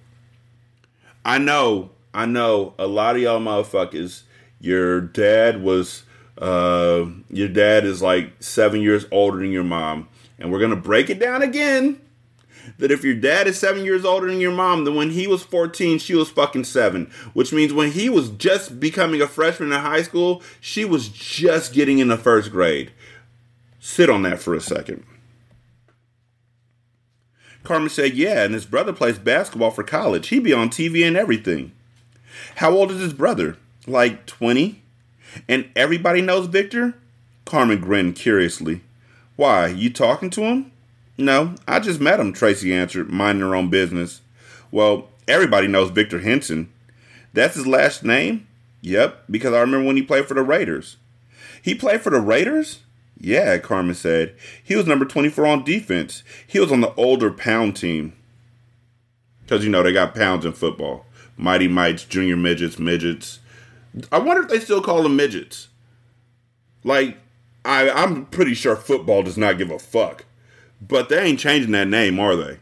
I know, I know, a lot of y'all motherfuckers, your dad was... Uh, your dad is like seven years older than your mom. And we're going to break it down again. That if your dad is seven years older than your mom, then when he was fourteen, she was fucking seven. Which means when he was just becoming a freshman in high school, she was just getting in the first grade. Sit on that for a second. Carmen said, "Yeah, and his brother plays basketball for college. He'd be on T V and everything." "How old is his brother?" "Like twenty. "And everybody knows Victor?" Carmen grinned curiously. "Why, you talking to him?" "No, I just met him," Tracy answered, minding her own business. "Well, everybody knows Victor Henson." "That's his last name?" "Yep, because I remember when he played for the Raiders." "He played for the Raiders?" "Yeah," Carmen said. "He was number twenty-four on defense. He was on the older Pound team." Because, you know, they got Pounds in football. Mighty Mites, Junior Midgets, Midgets. I wonder if they still call them midgets. Like, I, I'm pretty sure football does not give a fuck. But they ain't changing that name, are they?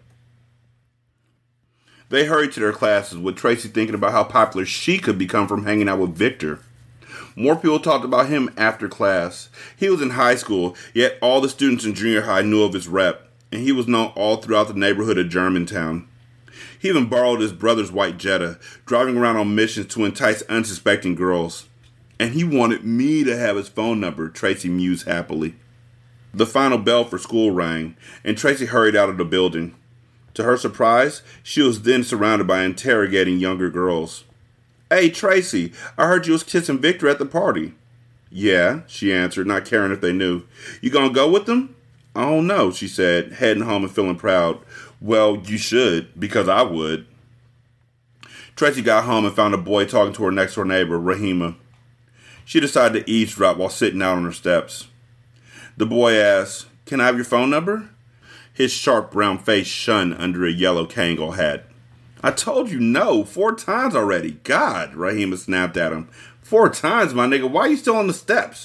They hurried to their classes, with Tracy thinking about how popular she could become from hanging out with Victor. More people talked about him after class. He was in high school, yet all the students in junior high knew of his rep, and he was known all throughout the neighborhood of Germantown. He even borrowed his brother's white Jetta, driving around on missions to entice unsuspecting girls. And he wanted me to have his phone number, Tracy mused happily. The final bell for school rang, and Tracy hurried out of the building. To her surprise, she was then surrounded by interrogating younger girls. "Hey, Tracy, I heard you was kissing Victor at the party." "Yeah," she answered, not caring if they knew. "You gonna go with them?" "I don't know," she said, heading home and feeling proud. "Well, you should, because I would." Tracy got home and found a boy talking to her next-door neighbor, Rahima. She decided to eavesdrop while sitting out on her steps. The boy asked, "Can I have your phone number?" His sharp brown face shone under a yellow Kangol hat. "I told you no, four times already. God," Rahima snapped at him. "Four times, my nigga. Why are you still on the steps?"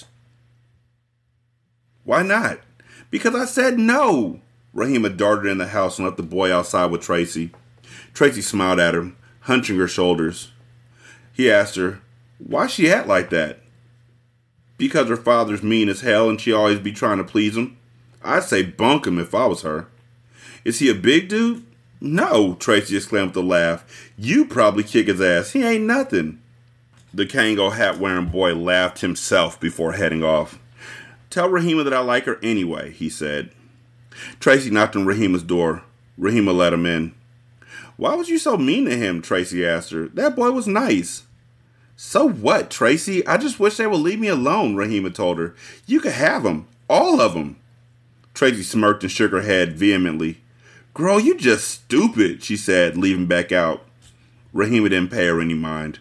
"Why not?" "Because I said no." Rahima darted in the house and left the boy outside with Tracy. Tracy smiled at him, hunching her shoulders. He asked her, "Why she act like that?" "Because her father's mean as hell and she always be trying to please him. I'd say bunk him if I was her." "Is he a big dude?" "No," Tracy exclaimed with a laugh. "You probably kick his ass. He ain't nothing." The Kangol hat-wearing boy laughed himself before heading off. "Tell Rahima that I like her anyway," he said. Tracy knocked on Rahima's door. Rahima let him in. "Why was you so mean to him?" Tracy asked her. "That boy was nice." "So what, Tracy? I just wish they would leave me alone," Rahima told her. "You could have them. All of them." Tracy smirked and shook her head vehemently. "Girl, you just stupid," she said, leaving back out. Rahima didn't pay her any mind.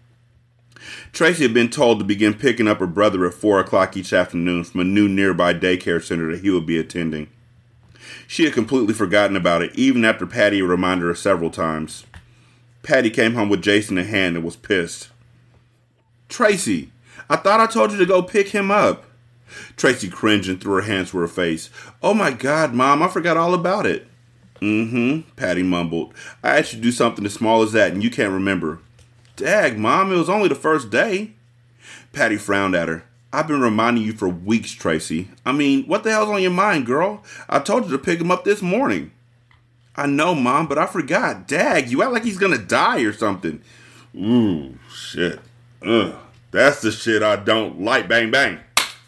Tracy had been told to begin picking up her brother at four o'clock each afternoon from a new nearby daycare center that he would be attending. She had completely forgotten about it, even after Patty had reminded her several times. Patty came home with Jason in hand and was pissed. "Tracy, I thought I told you to go pick him up." Tracy cringed and threw her hands to her face. "Oh my God, Mom, I forgot all about it." "Mm-hmm," Patty mumbled. "I asked you to do something as small as that and you can't remember." "Dag, Mom, it was only the first day." Patty frowned at her. "I've been reminding you for weeks, Tracy. I mean, what the hell's on your mind, girl? I told you to pick him up this morning." "I know, Mom, but I forgot. Dag, you act like he's gonna die or something." "Ooh, shit. Ugh. That's the shit I don't like. Bang, bang."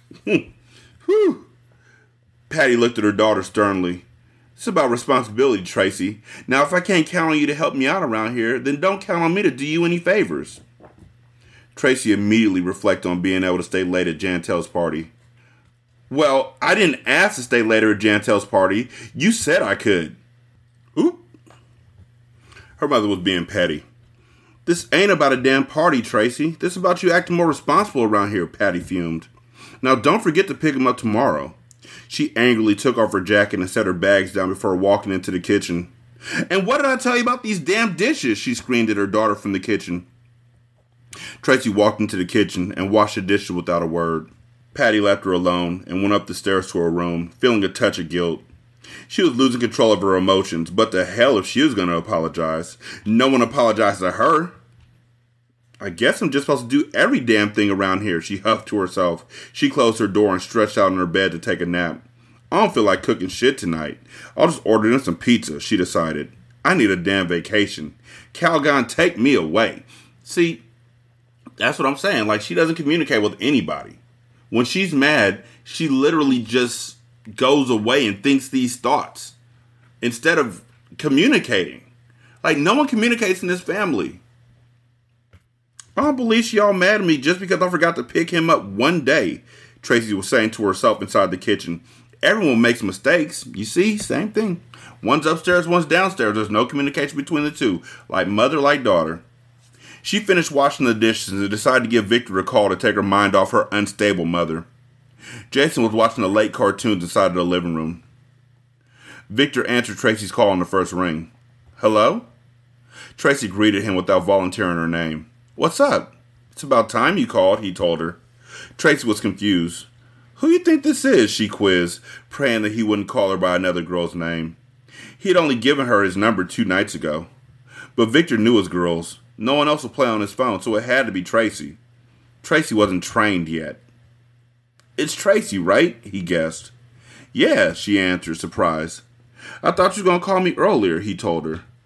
Whew. Patty looked at her daughter sternly. "It's about responsibility, Tracy. Now, if I can't count on you to help me out around here, then don't count on me to do you any favors." Tracy immediately reflected on being able to stay late at Jantel's party. "Well, I didn't ask to stay later at Jantel's party. You said I could." Oop. Her mother was being petty. "This ain't about a damn party, Tracy. This is about you acting more responsible around here," Patty fumed. "Now, don't forget to pick him up tomorrow." She angrily took off her jacket and set her bags down before walking into the kitchen. "And what did I tell you about these damn dishes?" she screamed at her daughter from the kitchen. Tracy walked into the kitchen and washed the dishes without a word. Patty left her alone and went up the stairs to her room, feeling a touch of guilt. She was losing control of her emotions, but to hell if she was going to apologize. No one apologized to her. "I guess I'm just supposed to do every damn thing around here," she huffed to herself. She closed her door and stretched out on her bed to take a nap. "I don't feel like cooking shit tonight. I'll just order in some pizza," she decided. "I need a damn vacation. Calgon, take me away." See, that's what I'm saying. Like, she doesn't communicate with anybody. When she's mad, she literally just goes away and thinks these thoughts instead of communicating. Like, no one communicates in this family. "I don't believe she all mad at me just because I forgot to pick him up one day," Tracy was saying to herself inside the kitchen. "Everyone makes mistakes. You see, same thing. One's upstairs, one's downstairs. There's no communication between the two. Like mother, like daughter." She finished washing the dishes and decided to give Victor a call to take her mind off her unstable mother. Jason was watching the late cartoons inside of the living room. Victor answered Tracy's call on the first ring. "Hello?" Tracy greeted him without volunteering her name. "What's up?" "It's about time you called," he told her. Tracy was confused. "Who you think this is?" she quizzed, praying that he wouldn't call her by another girl's name. He had only given her his number two nights ago. But Victor knew his girls. No one else would play on his phone, so it had to be Tracy. Tracy wasn't trained yet. "It's Tracy, right?" he guessed. "Yeah," she answered, surprised. "I thought you were going to call me earlier," he told her.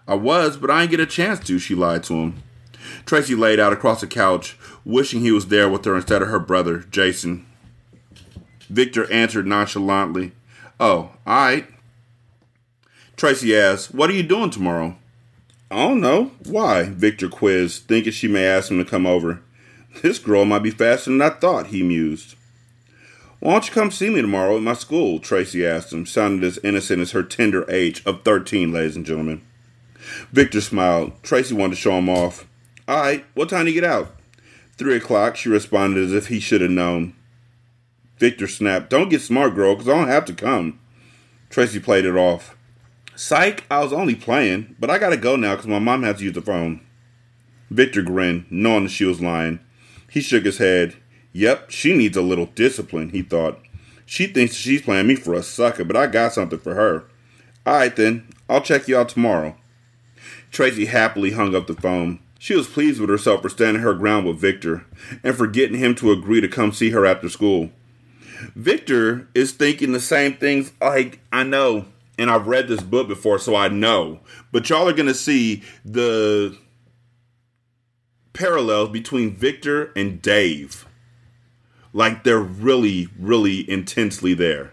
I was, but I didn't get a chance to, she lied to him. Tracy laid out across the couch, wishing he was there with her instead of her brother, Jason. Victor answered nonchalantly, "Oh, alright." Tracy asked, "What are you doing tomorrow?" "I don't know. Why?" Victor quizzed, thinking she may ask him to come over. "This girl might be faster than I thought," he mused. "Why don't you come see me tomorrow at my school?" Tracy asked him, sounding as innocent as her tender age of thirteen, ladies and gentlemen. Victor smiled. Tracy wanted to show him off. "Alright, what time do you get out?" Three o'clock, she responded as if he should have known. Victor snapped, "Don't get smart, girl, because I don't have to come." Tracy played it off. "Psych, I was only playing, but I gotta go now because my mom has to use the phone." Victor grinned, knowing that she was lying. He shook his head. "Yep, she needs a little discipline," he thought. "She thinks she's playing me for a sucker, but I got something for her. Alright then, I'll check you out tomorrow." Tracy happily hung up the phone. She was pleased with herself for standing her ground with Victor, and for getting him to agree to come see her after school. Victor is thinking the same things, like, I know, and I've read this book before, so I know. But y'all are going to see the parallels between Victor and Dave. Like, they're really, really intensely there.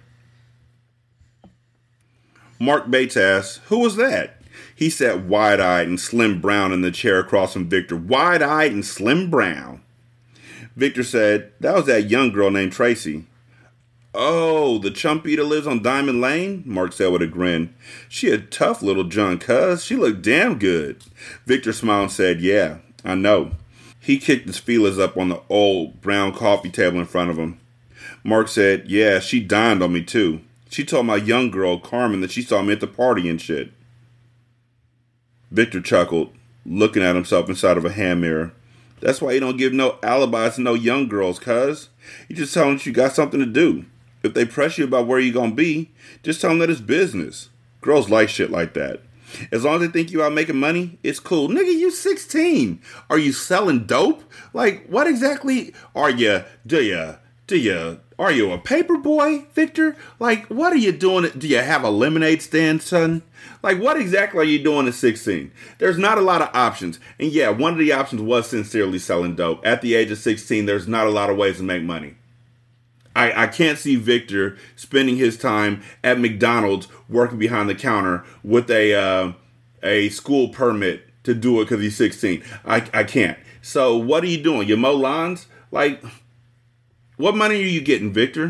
Mark Bates asked, "Who was that?" He sat wide-eyed and Slim Brown in the chair across from Victor. Wide-eyed and Slim Brown. Victor said, "That was that young girl named Tracy." "Oh, the chumpy that lives on Diamond Lane?" Mark said with a grin. "She a tough little junk, cuz. She looked damn good." Victor smiled and said, "Yeah, I know." He kicked his feelers up on the old brown coffee table in front of him. Mark said, "Yeah, she dined on me too. She told my young girl, Carmen, that she saw me at the party and shit." Victor chuckled, looking at himself inside of a hand mirror. "That's why you don't give no alibis to no young girls, cuz. You just tell them that you got something to do. If they press you about where you gonna be, just tell them that it's business. Girls like shit like that. As long as they think you out making money, it's cool. Nigga, you sixteen. Are you selling dope? Like, what exactly are you? Do you? Do you? Are you a paper boy, Victor? Like, what are you doing? Do you have a lemonade stand, son? Like, what exactly are you doing at sixteen? There's not a lot of options. And yeah, one of the options was sincerely selling dope. At the age of sixteen, there's not a lot of ways to make money. I, I can't see Victor spending his time at McDonald's working behind the counter with a uh, a school permit to do it because he's sixteen. I, I can't. So what are you doing? You mow lawns? Like, what money are you getting, Victor?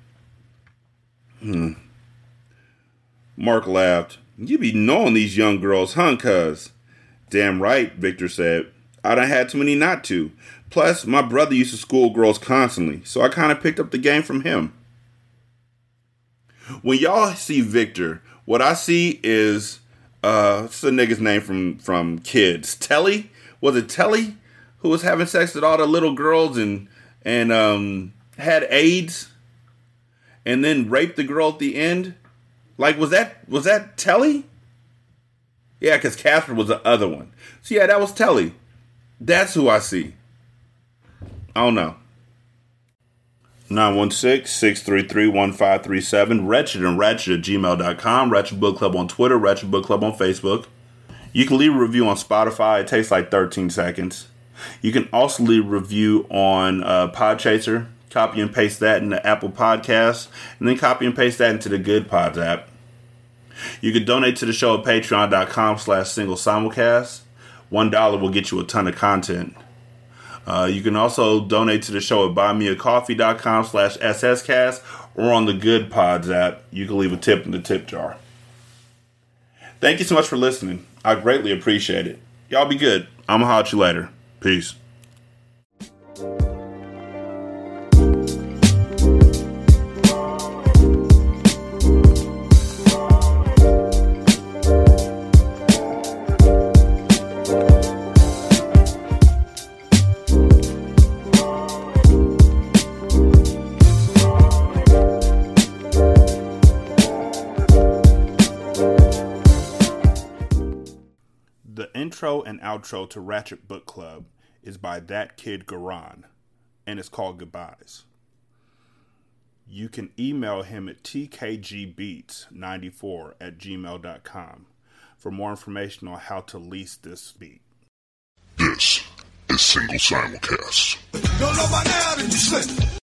Hmm. Mark laughed. "You be knowing these young girls, huh, cuz?" "Damn right," Victor said. "I done had too many not to. Plus, my brother used to school girls constantly, so I kind of picked up the game from him." When y'all see Victor, what I see is, uh, what's the nigga's name from, from Kids? Telly? Was it Telly? Who was having sex with all the little girls and, and um, had AIDS? And then raped the girl at the end? Like, was that, was that Telly? Yeah, because Casper was the other one. So yeah, that was Telly. That's who I see. I don't know. nine one six, six three three, one five three seven. Wretched and Ratchet at gmail dot com. Ratchet Book Club on Twitter. Ratchet Book Club on Facebook. You can leave a review on Spotify. It takes like thirteen seconds. You can also leave a review on uh, Podchaser. Copy and paste that into Apple Podcasts. And then copy and paste that into the Good Pods app. You can donate to the show at patreon dot com slash single simulcast. One dollar will get you a ton of content. Uh, you can also donate to the show at buy me a coffee dot com slash S S cast or on the Good Pods app. You can leave a tip in the tip jar. Thank you so much for listening. I greatly appreciate it. Y'all be good. I'm going to holler at you later. Peace. Intro and outro to Ratchet Book Club is by That Kid Garan, and it's called Goodbyes. You can email him at t k g beats ninety-four at gmail dot com. for more information on how to lease this beat. This is Single Simulcast. Don't know by now that you slip.